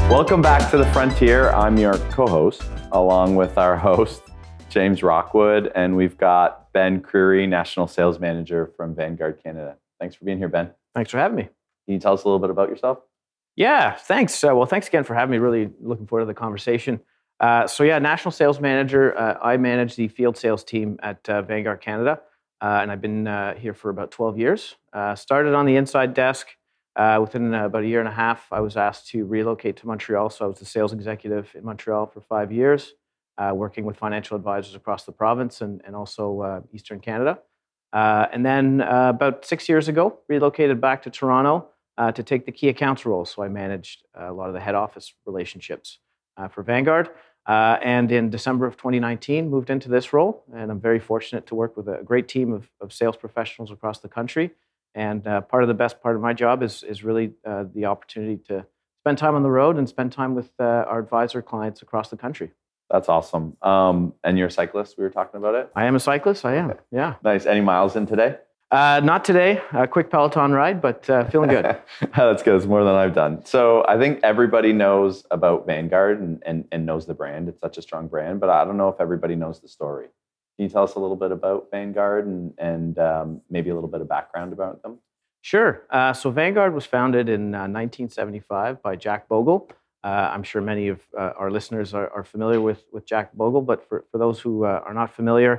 Welcome back to The Frontier. I'm your co-host, along with our host, James Rockwood, and we've got Ben Creary, National Sales Manager from Vanguard Canada. Thanks for being here, Ben. Thanks for having me. Can you tell us a little bit about yourself? Yeah, thanks. Well, thanks again for having me. Really looking forward to the conversation. National Sales Manager. I manage the field sales team at Vanguard Canada, and I've been here for about 12 years. Started on the inside desk. Within about a year and a half, I was asked to relocate to Montreal. So I was the sales executive in Montreal for 5 years, working with financial advisors across the province and also Eastern Canada. And then about 6 years ago, relocated back to Toronto to take the key accounts role. So I managed a lot of the head office relationships for Vanguard. And in December of 2019, moved into this role. And I'm very fortunate to work with a great team of sales professionals across the country. And part of the best part of my job is really the opportunity to spend time on the road and spend time with our advisor clients across the country. That's awesome. And you're a cyclist, we were talking about it? I am a cyclist, I am, Okay. yeah. Nice. Any miles in today? Not today, a quick Peloton ride, but feeling good. That's good. It's more than I've done. So I think everybody knows about Vanguard and knows the brand. It's such a strong brand, but I don't know if everybody knows the story. Can you tell us a little bit about Vanguard and maybe a little bit of background about them? Sure. So Vanguard was founded in 1975 by Jack Bogle. I'm sure many of our listeners are familiar with Jack Bogle, but for those who are not familiar,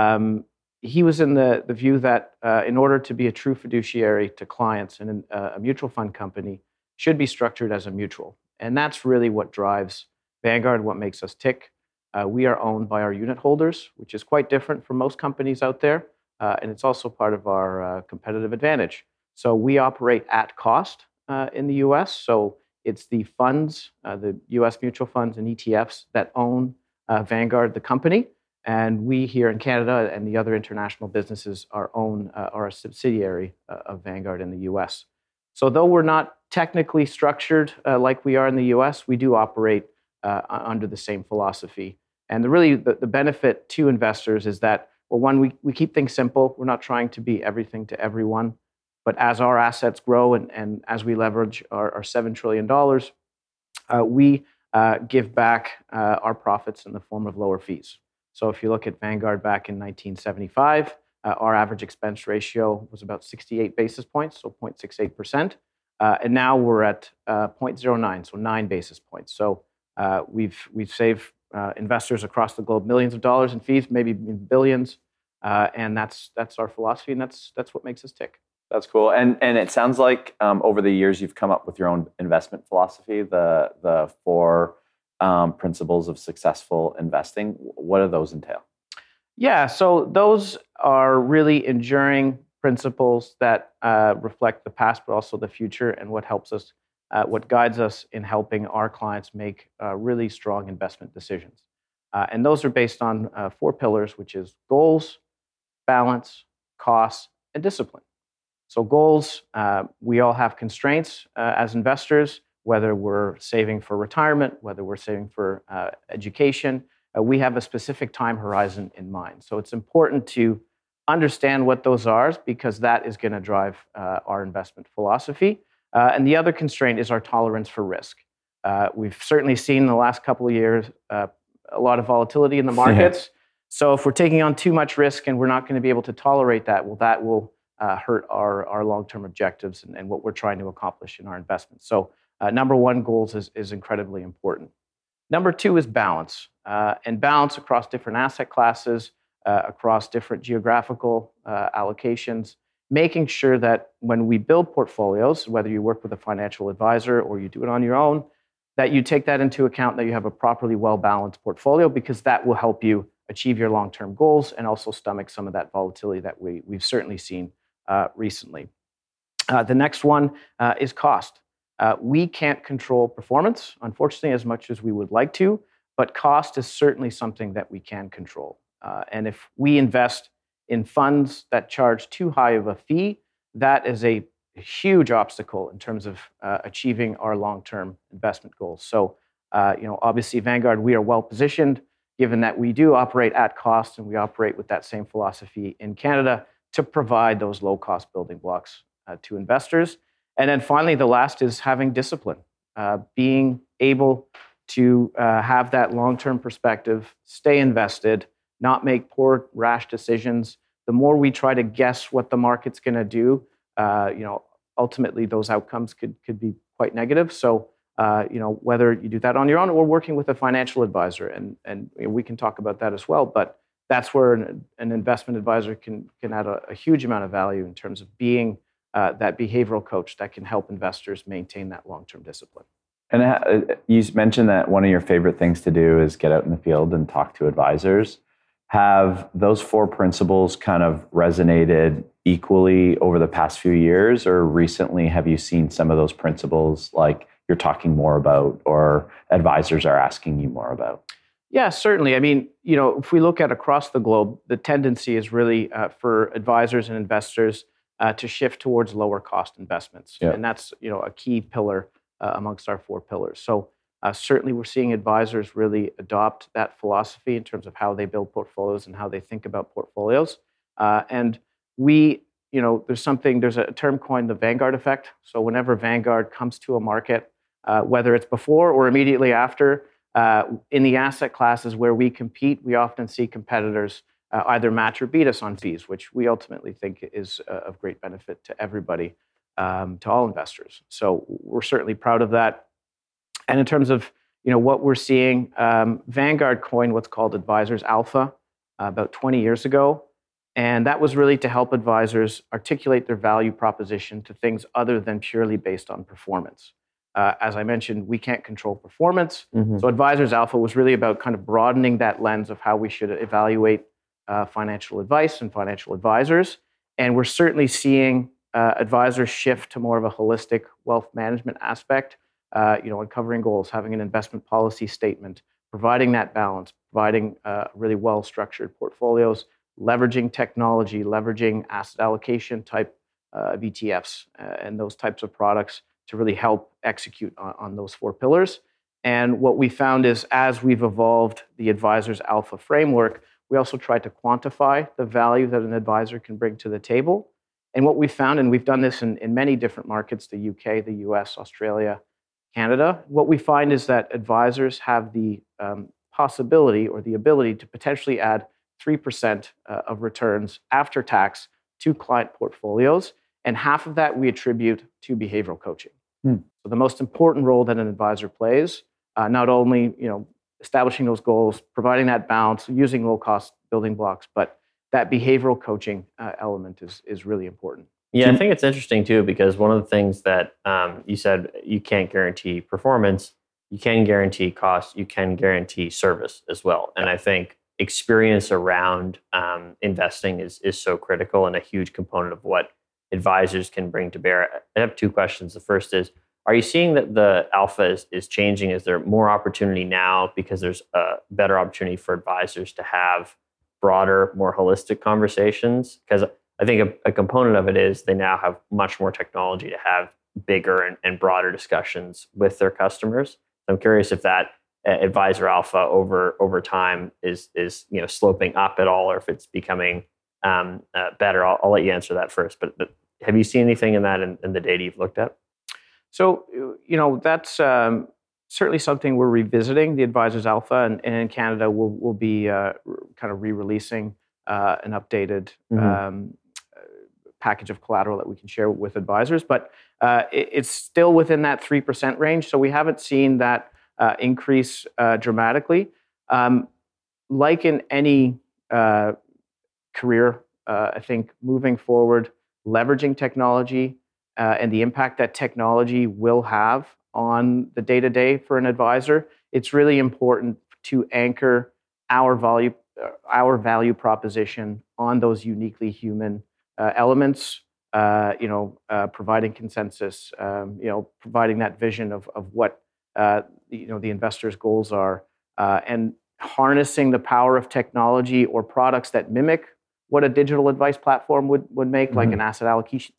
he was in the view that in order to be a true fiduciary to clients, and a mutual fund company should be structured as a mutual. And that's really what drives Vanguard, what makes us tick. We are owned by our unit holders, which is quite different from most companies out there. And it's also part of our competitive advantage. So we operate at cost in the US. So it's the funds, the US mutual funds and ETFs that own Vanguard, the company. And we here in Canada and the other international businesses are a subsidiary of Vanguard in the US. So though we're not technically structured like we are in the US, we do operate under the same philosophy. And the benefit to investors is that, well, one, we keep things simple. We're not trying to be everything to everyone. But as our assets grow and as we leverage our $7 trillion, we give back our profits in the form of lower fees. So if you look at Vanguard back in 1975, our average expense ratio was about 68 basis points, so 0.68%. And now we're at 0.09, so 9 basis points. So we've saved investors across the globe millions of dollars in fees, maybe billions, and that's our philosophy, and that's what makes us tick. That's cool. And it sounds like over the years you've come up with your own investment philosophy, the 4 principles of successful investing. What do those entail? Yeah, so those are really enduring principles that reflect the past, but also the future, and what helps us, what guides us in helping our clients make really strong investment decisions. And those are based on 4 pillars, which is goals, balance, costs, and discipline. So goals, we all have constraints as investors, whether we're saving for retirement, whether we're saving for education. We have a specific time horizon in mind. So it's important to understand what those are because that is going to drive our investment philosophy. And the other constraint is our tolerance for risk. We've certainly seen in the last couple of years a lot of volatility in the markets. So if we're taking on too much risk and we're not going to be able to tolerate that, well, that will hurt our long-term objectives and what we're trying to accomplish in our investments. So number 1, goals is incredibly important. Number 2 is balance, and balance across different asset classes, across different geographical allocations, making sure that when we build portfolios, whether you work with a financial advisor or you do it on your own, that you take that into account, that you have a properly well-balanced portfolio, because that will help you achieve your long-term goals and also stomach some of that volatility that we've certainly seen recently. The next one is cost. We can't control performance, unfortunately, as much as we would like to, but cost is certainly something that we can control. And if we invest in funds that charge too high of a fee, that is a huge obstacle in terms of achieving our long-term investment goals. So, obviously, Vanguard, we are well positioned, given that we do operate at cost and we operate with that same philosophy in Canada to provide those low-cost building blocks to investors. And then finally, the last is having discipline. being able to have that long-term perspective, stay invested, not make poor, rash decisions. The more we try to guess what the market's going to do, ultimately those outcomes could be quite negative. So, whether you do that on your own or working with a financial advisor, and we can talk about that as well. But that's where an investment advisor can add a huge amount of value in terms of being that behavioral coach that can help investors maintain that long-term discipline. And you mentioned that one of your favorite things to do is get out in the field and talk to advisors. Have those 4 principles kind of resonated equally over the past few years, or recently have you seen some of those principles like you're talking more about or advisors are asking you more about? Yeah, certainly. I mean, if we look at across the globe, the tendency is really for advisors and investors to shift towards lower cost investments. Yeah. And that's, a key pillar amongst our 4 pillars. So certainly we're seeing advisors really adopt that philosophy in terms of how they build portfolios and how they think about portfolios. And there's a term coined, the Vanguard effect. So whenever Vanguard comes to a market, whether it's before or immediately after, in the asset classes where we compete, we often see competitors either match or beat us on fees, which we ultimately think is of great benefit to everybody, to all investors. So we're certainly proud of that. And in terms of what we're seeing, Vanguard coined what's called Advisors Alpha about 20 years ago. And that was really to help advisors articulate their value proposition to things other than purely based on performance. As I mentioned, we can't control performance. Mm-hmm. So Advisors Alpha was really about kind of broadening that lens of how we should evaluate financial advice and financial advisors. And we're certainly seeing advisors shift to more of a holistic wealth management aspect, uncovering goals, having an investment policy statement, providing that balance, providing really well-structured portfolios, leveraging technology, leveraging asset allocation type of ETFs and those types of products to really help execute on those 4 pillars. And what we found is as we've evolved the Advisors Alpha framework, we also tried to quantify the value that an advisor can bring to the table. And what we found, and we've done this in many different markets, the UK, the US, Australia, Canada, what we find is that advisors have the possibility or the ability to potentially add 3% of returns after tax to client portfolios. And half of that we attribute to behavioral coaching. So the most important role that an advisor plays, not only establishing those goals, providing that balance, using low-cost building blocks, but that behavioral coaching element is really important. Yeah, I think it's interesting too, because one of the things that you said, you can't guarantee performance, you can guarantee cost, you can guarantee service as well. And I think experience around investing is so critical and a huge component of what advisors can bring to bear. I have 2 questions. The first is, are you seeing that the alpha is changing? Is there more opportunity now because there's a better opportunity for advisors to have broader, more holistic conversations? Because I think a component of it is they now have much more technology to have bigger and broader discussions with their customers. I'm curious if that Advisor Alpha over time is sloping up at all, or if it's becoming better. I'll let you answer that first. But have you seen anything in that in the data you've looked at? So that's certainly something we're revisiting. The Advisors Alpha, and in Canada we'll be kind of re-releasing an updated package of collateral that we can share with advisors. But it's still within that 3% range. So we haven't seen that increase dramatically. Like in any career, I think moving forward, leveraging technology and the impact that technology will have on the day-to-day for an advisor, it's really important to anchor our value proposition on those uniquely human elements. Providing consensus, providing that vision of what the investor's goals are, and harnessing the power of technology or products that mimic what a digital advice platform would make, like an asset allocation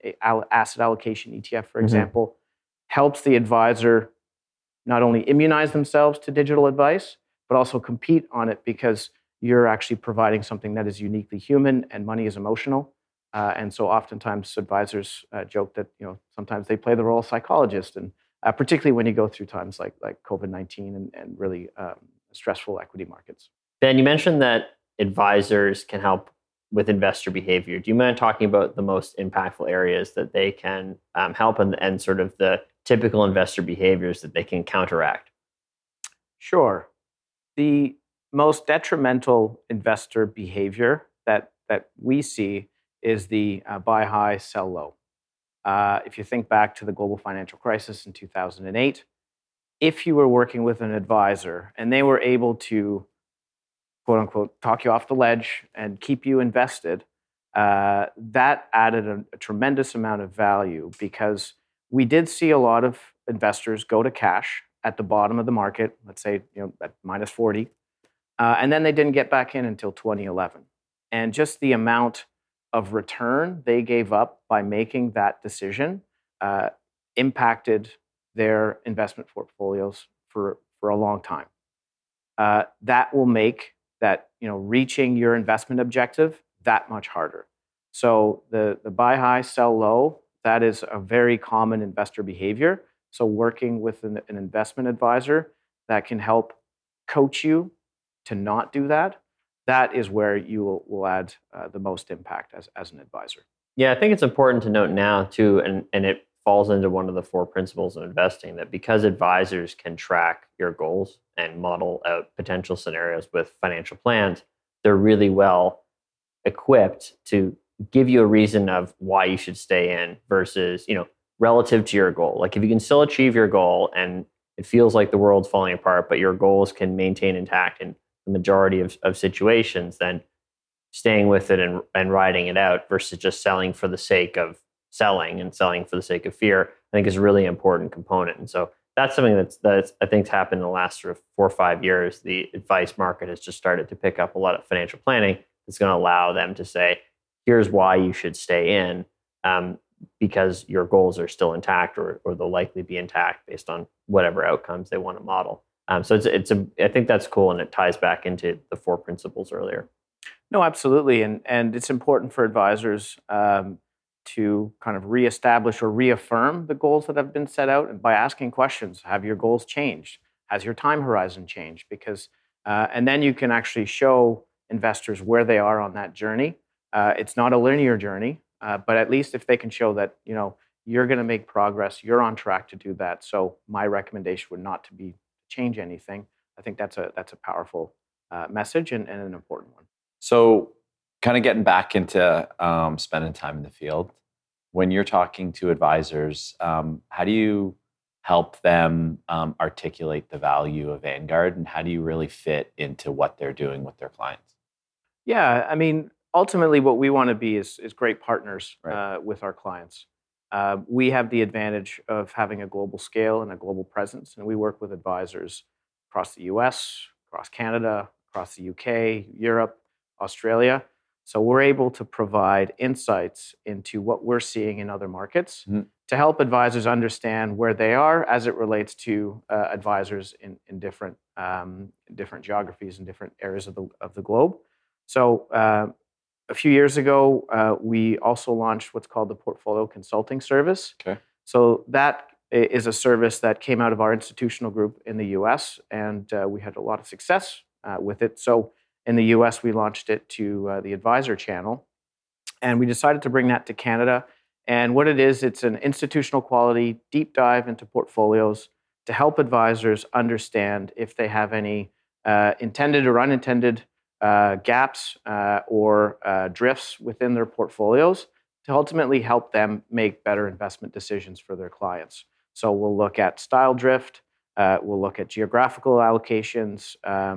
ETF, for example, helps the advisor not only immunize themselves to digital advice, but also compete on it, because you're actually providing something that is uniquely human, and money is emotional. And so oftentimes advisors joke that sometimes they play the role of psychologist, and particularly when you go through times like COVID-19 and really stressful equity markets. Ben, you mentioned that advisors can help with investor behavior. Do you mind talking about the most impactful areas that they can help and sort of the typical investor behaviors that they can counteract? Sure. The most detrimental investor behavior that we see is the buy high, sell low. If you think back to the global financial crisis in 2008, if you were working with an advisor and they were able to, quote unquote, talk you off the ledge and keep you invested, that added a tremendous amount of value, because we did see a lot of investors go to cash at the bottom of the market, let's say at minus 40, and then they didn't get back in until 2011. And just the amount of return they gave up by making that decision impacted their investment portfolios for a long time. That will make that reaching your investment objective that much harder. So the buy high, sell low, that is a very common investor behavior. So working with an investment advisor that can help coach you to not do that, that is where you will add the most impact as an advisor. Yeah, I think it's important to note now too, and it falls into one of the 4 principles of investing, that because advisors can track your goals and model out potential scenarios with financial plans, they're really well equipped to give you a reason of why you should stay in versus, relative to your goal. Like if you can still achieve your goal and it feels like the world's falling apart, but your goals can maintain intact in the majority of situations, then staying with it and riding it out versus just selling for the sake of selling and selling for the sake of fear, I think is a really important component. And so that's something that's I think's happened in the last sort of 4 or 5 years. The advice market has just started to pick up a lot of financial planning that's going to allow them to say, here's why you should stay in, because your goals are still intact or they'll likely be intact based on whatever outcomes they want to model. So I think that's cool, and it ties back into the 4 principles earlier. No, absolutely. And it's important for advisors to kind of reestablish or reaffirm the goals that have been set out, and by asking questions. Have your goals changed? Has your time horizon changed? Because and then you can actually show investors where they are on that journey. It's not a linear journey, but at least if they can show that you're going to make progress, you're on track to do that. So my recommendation would not to be change anything. I think that's a powerful message and an important one. So kind of getting back into spending time in the field, when you're talking to advisors, how do you help them articulate the value of Vanguard, and how do you really fit into what they're doing with their clients? Yeah, I mean, ultimately what we want to be is great partners Right. with our clients. We have the advantage of having a global scale and a global presence, and we work with advisors across the US, across Canada, across the UK, Europe, Australia. So we're able to provide insights into what we're seeing in other markets to help advisors understand where they are as it relates to advisors in different geographies and different areas of the globe. So a few years ago, we also launched what's called the Portfolio Consulting Service. Okay. So that is a service that came out of our institutional group in the US, and we had a lot of success with it. So in the US, we launched it to the advisor channel, and we decided to bring that to Canada. And what it is, it's an institutional quality deep dive into portfolios to help advisors understand if they have any intended or unintended gaps or drifts within their portfolios, to ultimately help them make better investment decisions for their clients. So we'll look at style drift, we'll look at geographical allocations,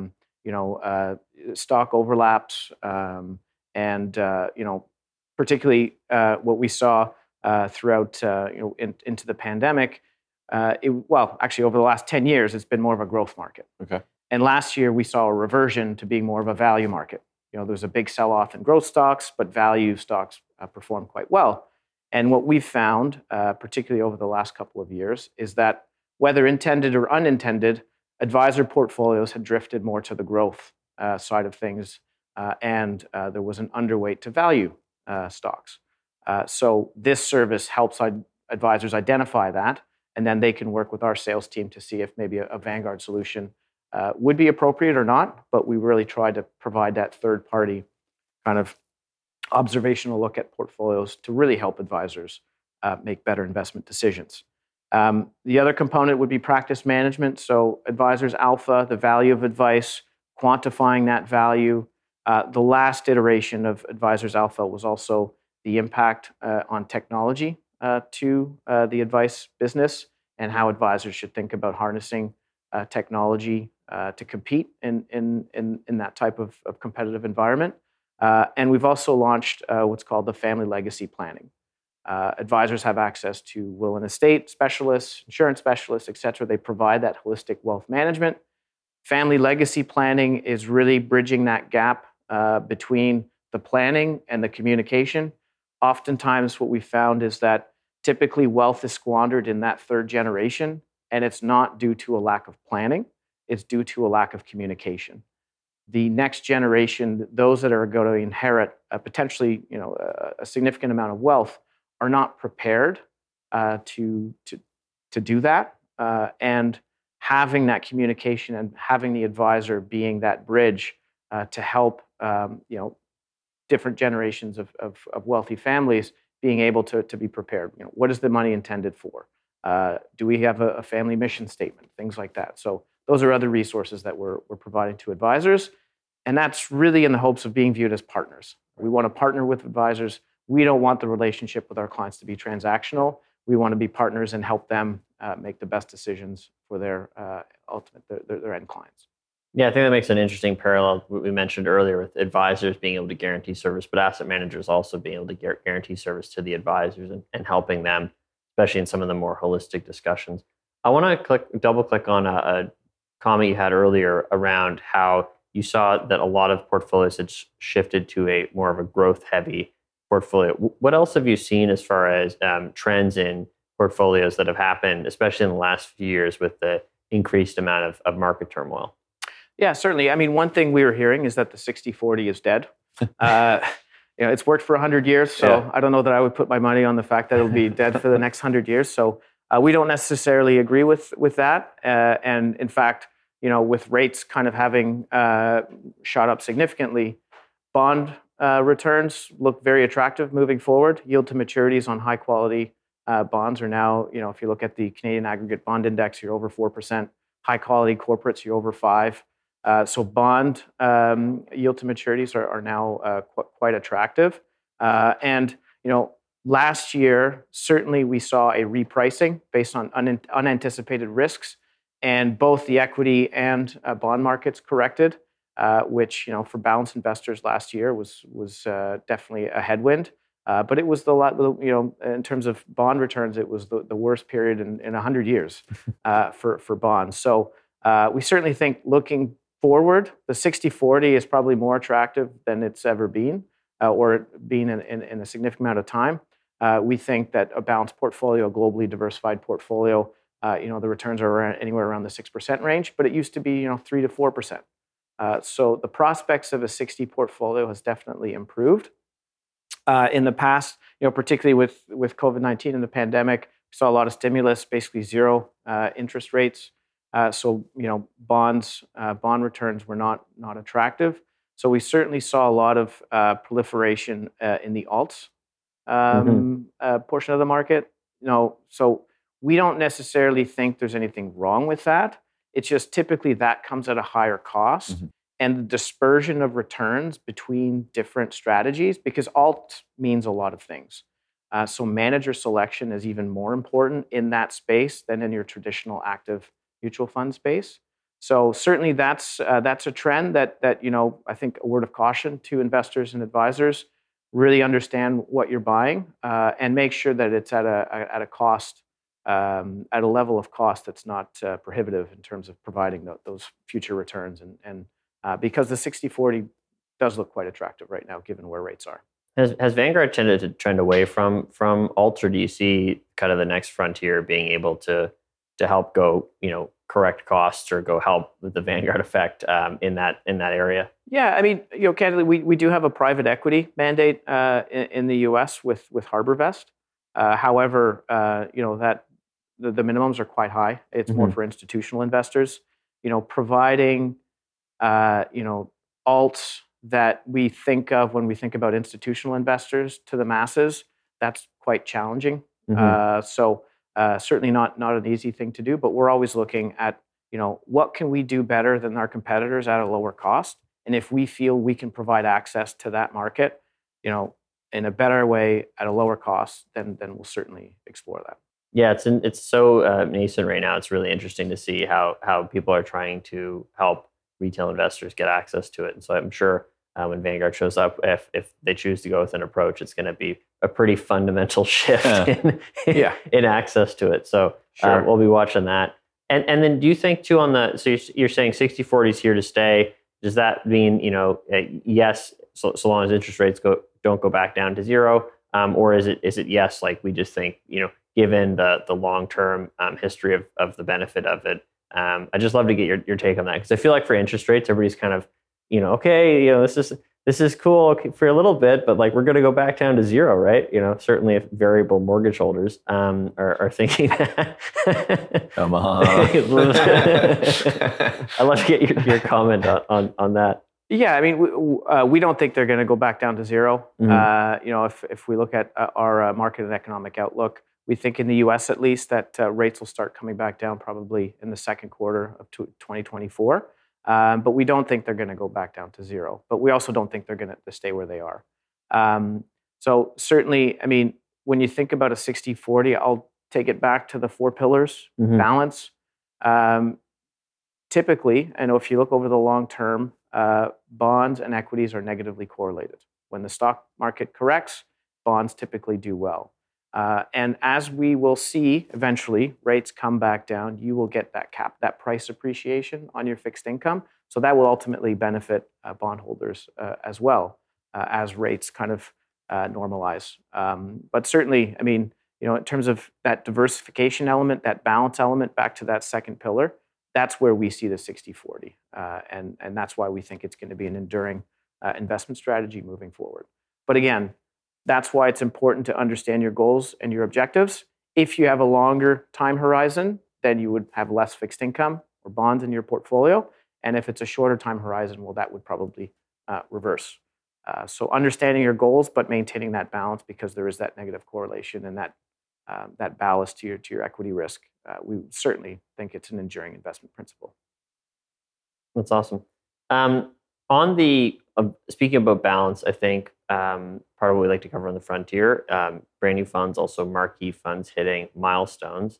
stock overlaps, and particularly what we saw throughout into the pandemic. Actually, over the last 10 years, it's been more of a growth market. Okay. And last year, we saw a reversion to being more of a value market. There's a big sell-off in growth stocks, but value stocks perform quite well. And what we've found, particularly over the last couple of years, is that whether intended or unintended, advisor portfolios had drifted more to the growth side of things, and there was an underweight to value stocks. So this service helps advisors identify that and then they can work with our sales team to see if maybe a Vanguard solution would be appropriate or not. But we really try to provide that third-party kind of observational look at portfolios to really help advisors make better investment decisions. The other component would be practice management. So advisors alpha, the value of advice, quantifying that value. The last iteration of advisors alpha was also the impact on technology to the advice business and how advisors should think about harnessing technology to compete in that type of competitive environment. And we've also launched what's called the family legacy planning. Advisors have access to will and estate specialists, insurance specialists, et cetera. They provide that holistic wealth management. Family legacy planning is really bridging that gap between the planning and the communication. Oftentimes, what we found is that typically wealth is squandered in that third generation, and it's not due to a lack of planning, it's due to a lack of communication. The next generation, those that are going to inherit potentially a significant amount of wealth, are not prepared to do that. And having that communication and having the advisor being that bridge to help different generations of wealthy families being able to be prepared. What is the money intended for? Do we have a family mission statement? Things like that. So those are other resources that we're providing to advisors. And that's really in the hopes of being viewed as partners. We want to partner with advisors. We don't want the relationship with our clients to be transactional. We want to be partners and help them make the best decisions for their their end clients. Yeah, I think that makes an interesting parallel. What we mentioned earlier with advisors being able to guarantee service, but asset managers also being able to guarantee service to the advisors and helping them, especially in some of the more holistic discussions. I want to double click on a comment you had earlier around how you saw that a lot of portfolios had shifted to a more of a growth heavy portfolio. What else have you seen as far as trends in portfolios that have happened, especially in the last few years with the increased amount of market turmoil? Yeah, certainly. I mean, one thing we were hearing is that the 60-40 is dead. It's worked for 100 years, so I don't know that I would put my money on the fact that it'll be dead for the next 100 years. So we don't necessarily agree with that. And in fact, with rates kind of having shot up significantly, bond returns look very attractive moving forward. Yield to maturities on high quality bonds are now, if you look at the Canadian Aggregate Bond Index, you're over 4%. High quality corporates, you're over 5%. So bond yield to maturities are now quite attractive. And last year, certainly we saw a repricing based on unanticipated risks, and both the equity and bond markets corrected, which for balanced investors last year was definitely a headwind. But it was in terms of bond returns, it was the worst period in 100 years for bonds. So we certainly think looking forward, the 60-40 is probably more attractive than it's ever been, or been in a significant amount of time. We think that a balanced portfolio, a globally diversified portfolio, the returns are anywhere around the 6% range, but it used to be 3 to 4%. So the prospects of a 60 portfolio has definitely improved. In the past, particularly with COVID-19 and the pandemic, we saw a lot of stimulus, basically zero interest rates. So bond returns were not attractive. So we certainly saw a lot of proliferation in the alts portion of the market. So we don't necessarily think there's anything wrong with that. It's just typically that comes at a higher cost. Mm-hmm. And the dispersion of returns between different strategies, because alt means a lot of things. So manager selection is even more important in that space than in your traditional active mutual fund space. So certainly that's a trend that I think a word of caution to investors and advisors: really understand what you're buying and make sure that it's at a cost, at a level of cost that's not prohibitive in terms of providing those future returns. And because the 60-40 does look quite attractive right now, given where rates are. Has Vanguard tended to trend away from alts, or do you see kind of the next frontier being able to help go, correct costs or go help with the Vanguard effect in that area? Yeah, I mean, candidly, we do have a private equity mandate in the U.S. with HarborVest. However, the minimums are quite high. It's more for institutional investors. Providing alts that we think of when we think about institutional investors to the masses, that's quite challenging. So certainly not an easy thing to do, but we're always looking at, what can we do better than our competitors at a lower cost? And if we feel we can provide access to that market, in a better way at a lower cost, then we'll certainly explore that. Yeah, it's so nascent right now. It's really interesting to see how people are trying to help retail investors get access to it. And so I'm sure when Vanguard shows up, if they choose to go with an approach, it's going to be a pretty fundamental shift in access to it. So we'll be watching that. And then do you think too so you're saying 60/40 is here to stay? Does that mean, yes, so long as interest rates don't go back down to zero? Or is it yes, like we just think, given the long-term history of the benefit of it? I'd just love to get your take on that, because I feel like for interest rates, everybody's kind of, okay, this is cool for a little bit, but like we're going to go back down to zero, right? Certainly if variable mortgage holders are thinking that. Come on. I'd love to get your comment on that. Yeah, I mean, we don't think they're going to go back down to zero. If we look at our market and economic outlook, we think in the U.S. at least that rates will start coming back down probably in the second quarter of 2024. But we don't think they're going to go back down to zero. But we also don't think they're going to stay where they are. So certainly, I mean, when you think about a 60/40, I'll take it back to the 4 pillars, balance. Typically, I know if you look over the long term, bonds and equities are negatively correlated. When the stock market corrects, bonds typically do well. And as we will see eventually, rates come back down, you will get that price appreciation on your fixed income. So that will ultimately benefit bondholders as well as rates kind of normalize. But certainly, I mean, in terms of that diversification element, that balance element, back to that second pillar, that's where we see the 60/40. And that's why we think it's going to be an enduring investment strategy moving forward. But again, that's why it's important to understand your goals and your objectives. If you have a longer time horizon, then you would have less fixed income or bonds in your portfolio. And if it's a shorter time horizon, well, that would probably reverse. So understanding your goals, but maintaining that balance, because there is that negative correlation and that ballast to your equity risk. We certainly think it's an enduring investment principle. That's awesome. On the speaking about balance, I think part of what we like to cover on the frontier, brand new funds, also marquee funds hitting milestones.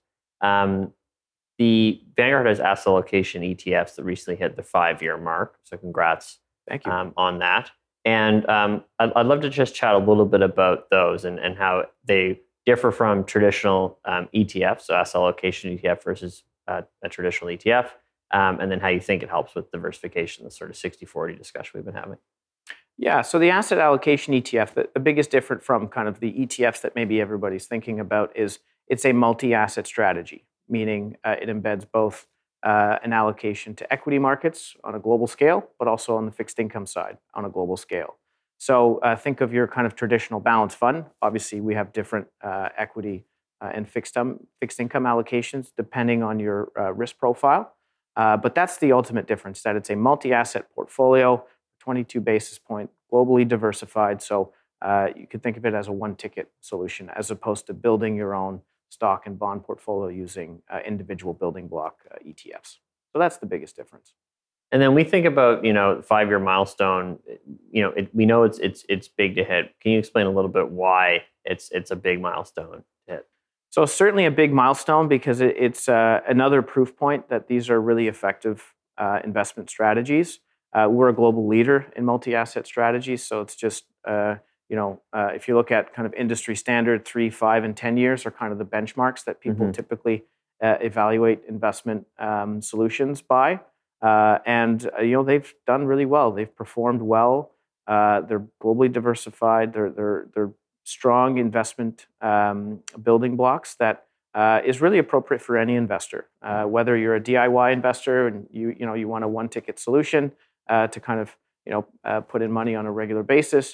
The Vanguard has asset allocation ETFs that recently hit the 5-year mark. So congrats. Thank you. On that. And I'd love to just chat a little bit about those and how they differ from traditional ETFs, so asset allocation ETF versus a traditional ETF, and then how you think it helps with diversification, the sort of 60/40 discussion we've been having. Yeah, so the asset allocation ETF, the biggest difference from kind of the ETFs that maybe everybody's thinking about is it's a multi-asset strategy, meaning it embeds both an allocation to equity markets on a global scale, but also on the fixed income side on a global scale. So think of your kind of traditional balanced fund. Obviously, we have different equity and fixed income allocations depending on your risk profile. But that's the ultimate difference, that it's a multi-asset portfolio, 22 basis point, globally diversified. So you could think of it as a one-ticket solution as opposed to building your own stock and bond portfolio using individual building block ETFs. So that's the biggest difference. And then we think about, 5-year milestone, we know it's big to hit. Can you explain a little bit why it's a big milestone to hit? So certainly a big milestone because it's another proof point that these are really effective investment strategies. We're a global leader in multi-asset strategies. So it's just, if you look at kind of industry standard, 3, 5, and 10 years are kind of the benchmarks that people typically evaluate investment solutions by. And they've done really well. They've performed well. They're globally diversified. They're strong investment building blocks that is really appropriate for any investor. Whether you're a DIY investor and you want a one-ticket solution to kind of put in money on a regular basis,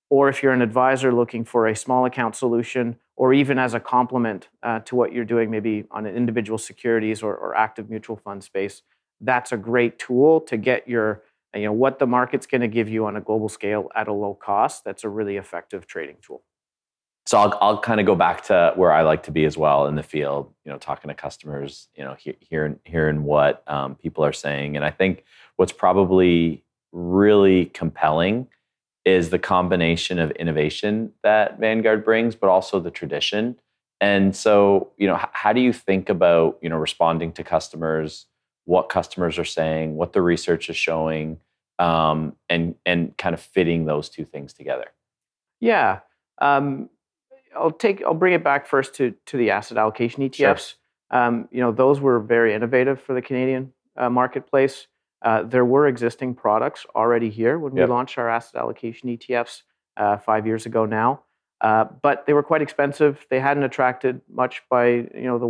or if you're an advisor looking for a small account solution, or even as a complement to what you're doing, maybe on an individual securities or active mutual fund space, that's a great tool to get your, what the market's going to give you on a global scale at a low cost. That's a really effective trading tool. So I'll kind of go back to where I like to be as well in the field, talking to customers, hearing what people are saying. And I think what's probably really compelling is the combination of innovation that Vanguard brings, but also the tradition. And so, how do you think about, responding to customers, what customers are saying, what the research is showing, and kind of fitting those two things together? Yeah. I'll bring it back first to the asset allocation ETFs. Sure. Those were very innovative for the Canadian marketplace. There were existing products already here when we launched our asset allocation ETFs 5 years ago now, but they were quite expensive. They hadn't attracted much by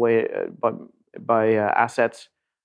assets,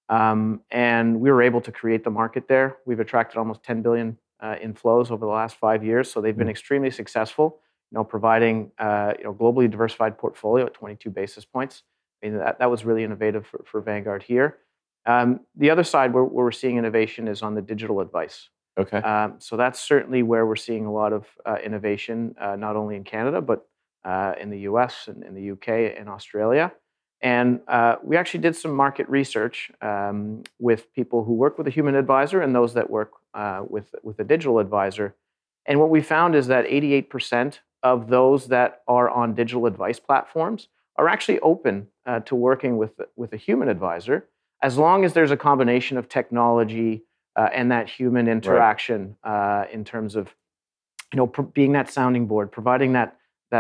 and we were able to create the market there. We've attracted almost 10 billion in flows over the last 5 years, so they've been extremely successful. Providing globally diversified portfolio at 22 basis points. I mean, that was really innovative for Vanguard here. The other side where we're seeing innovation is on the digital advice. Okay. So that's certainly where we're seeing a lot of innovation, not only in Canada, but in the US and in the UK and Australia. And we actually did some market research with people who work with a human advisor and those that work with a digital advisor. And what we found is that 88% of those that are on digital advice platforms are actually open to working with a human advisor, as long as there's a combination of technology and that human interaction, in terms of being that sounding board, providing that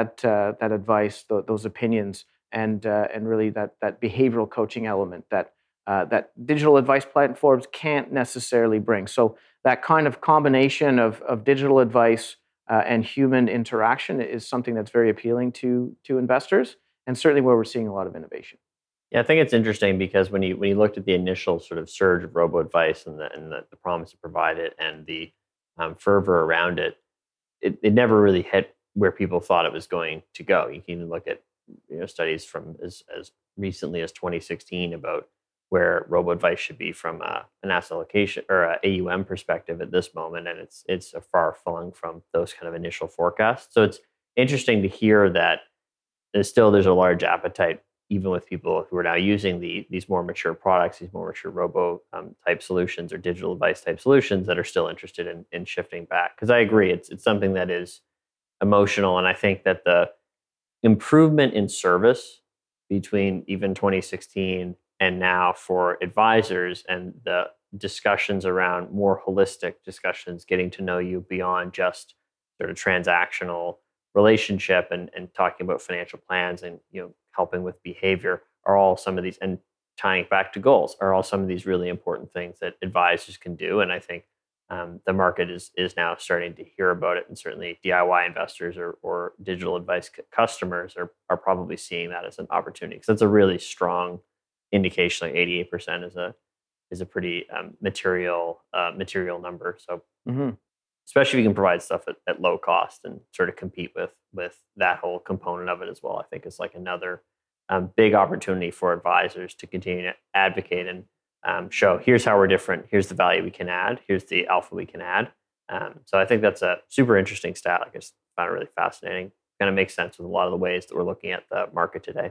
advice, those opinions, and really that behavioral coaching element that digital advice platforms can't necessarily bring. So that kind of combination of digital advice and human interaction is something that's very appealing to investors, and certainly where we're seeing a lot of innovation. Yeah, I think it's interesting because when you looked at the initial sort of surge of robo-advice and the promise to provide it and the fervor around it, it never really hit where people thought it was going to go. You can even look at studies from as recently as 2016 about where robo-advice should be from an asset allocation or a AUM perspective at this moment, and it's a far flung from those kind of initial forecasts. So it's interesting to hear that there's a large appetite, even with people who are now using these more mature products, these more mature robo type solutions or digital advice type solutions, that are still interested in shifting back. Because I agree, it's something that is emotional, and I think that the improvement in service between even 2016 and now for advisors, and the discussions around more holistic discussions, getting to know you beyond just sort of transactional relationship and talking about financial plans and helping with behavior, are all some of these, and tying it back to goals, are all some of these really important things that advisors can do. And I think the market is now starting to hear about it, and certainly DIY investors or digital advice customers are probably seeing that as an opportunity, because that's a really strong indication. Like 88% is a pretty material number. So especially if you can provide stuff at low cost and sort of compete with that whole component of it as well, I think is like another big opportunity for advisors to continue to advocate and show, here's how we're different, here's the value we can add, here's the alpha we can add. So I think that's a super interesting stat. I just found it really fascinating. Kind of makes sense with a lot of the ways that we're looking at the market today.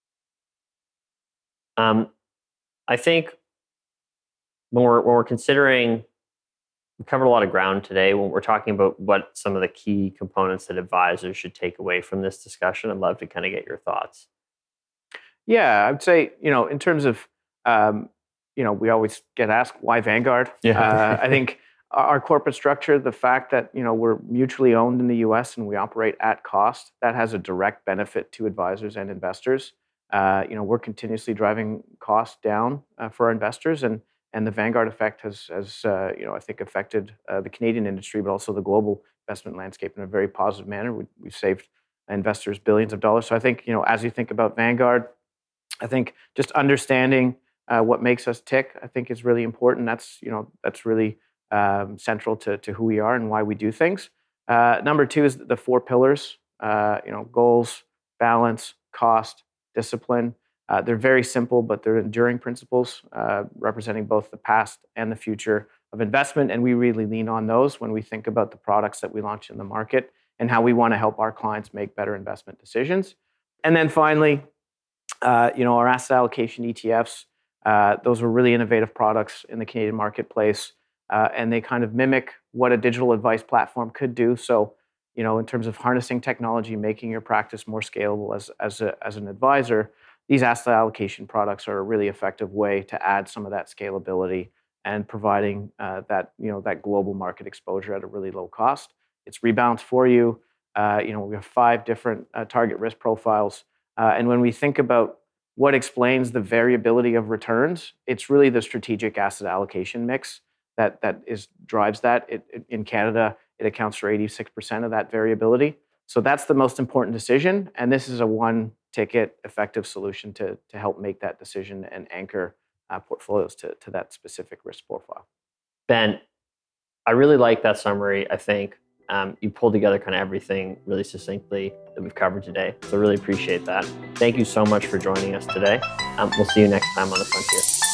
I think when we're considering, we covered a lot of ground today. When we're talking about what some of the key components that advisors should take away from this discussion, I'd love to kind of get your thoughts. Yeah, I would say, in terms of, we always get asked, why Vanguard? Yeah. I think our corporate structure, the fact that, we're mutually owned in the US and we operate at cost, that has a direct benefit to advisors and investors. We're continuously driving costs down for our investors, and the Vanguard effect has I think affected the Canadian industry, but also the global investment landscape in a very positive manner. We've saved investors billions of dollars. So I think, as you think about Vanguard, I think just understanding what makes us tick, I think, is really important. That's really central to who we are and why we do things. Number two is the four pillars, goals, balance, cost, discipline. They're very simple, but they're enduring principles representing both the past and the future of investment. And we really lean on those when we think about the products that we launch in the market and how we want to help our clients make better investment decisions. And then finally, our asset allocation ETFs, those were really innovative products in the Canadian marketplace. And they kind of mimic what a digital advice platform could do. So, in terms of harnessing technology, making your practice more scalable as an advisor, these asset allocation products are a really effective way to add some of that scalability and providing that global market exposure at a really low cost. It's rebalanced for you. We have 5 different target risk profiles. And when we think about what explains the variability of returns, it's really the strategic asset allocation mix that drives that. In Canada, it accounts for 86% of that variability. So that's the most important decision. And this is a one-ticket effective solution to help make that decision and anchor portfolios to that specific risk profile. Ben, I really like that summary. I think you pulled together kind of everything really succinctly that we've covered today. So really appreciate that. Thank you so much for joining us today. We'll see you next time on The Frontier.